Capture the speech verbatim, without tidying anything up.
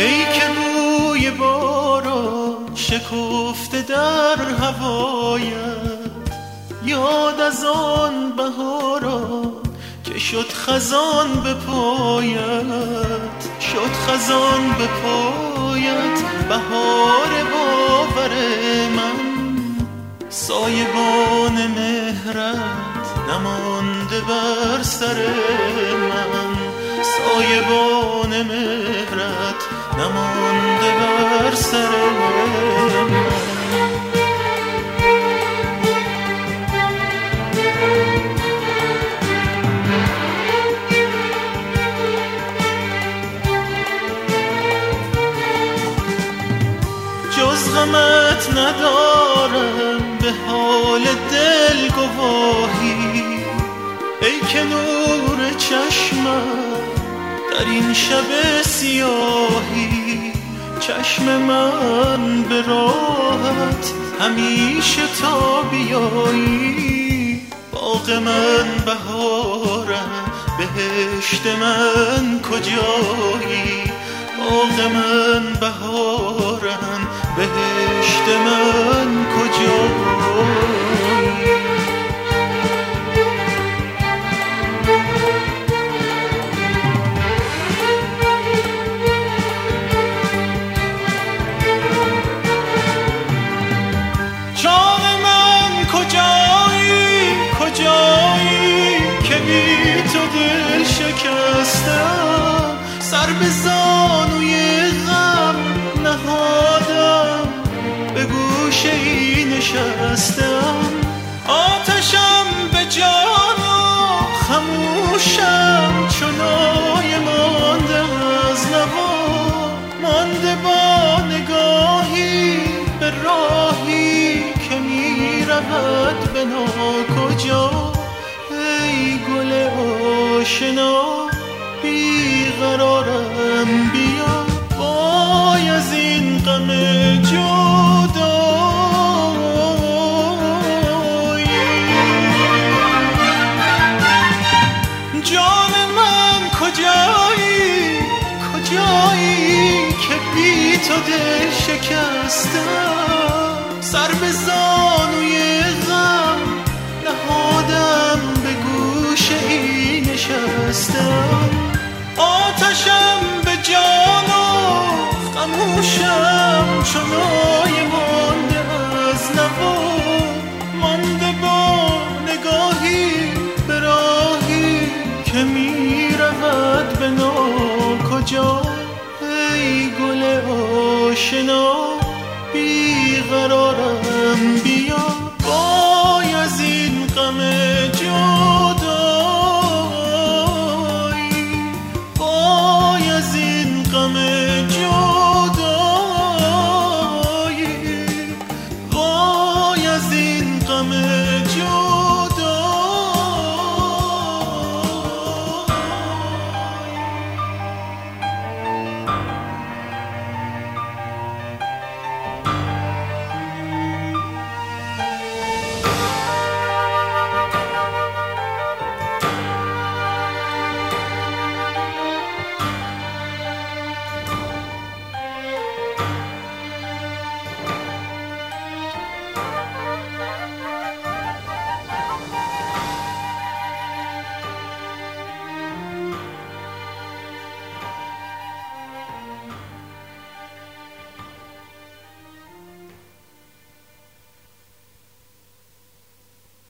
ای که بوی باران شکفته در هوایت، یاد از آن بهاران که شد خزان به پایت، شد خزان به پایت. بهار باور من، سایبان مهرت نمانده بر سر من، سایبان مهرت نمانده بر سر من. جز غمت ندارم به حال دل گواهی، ای که نور چشمم در این شب سیاهی. چشم من به راحت همیشه تا بیایی، باغ من بهارم بهشت من کجایی، باغ من بهارم بهشت من کجایی. جان من کجایی کجایی که بی تو دل شکستم، سر به زانوی غم نهادم به گوشه ای نشستم. آتشم به جان و خموشم چنای مانده از نوا، مانده با نگاهی به راهی که می رود به ناکجا. ای گل آشنا بیقرارم بیا، وای از این غم جدایی. جان من کجایی کجایی که بی تو دل شکستم، سر به زانوی غم نهادم به گوشه ای نشستم. آتشم به جان و خموشم چنای مانده از نوا، مانده با نگاهی به راهی که می رود به ناکجا. ای گل آشنا بیقرار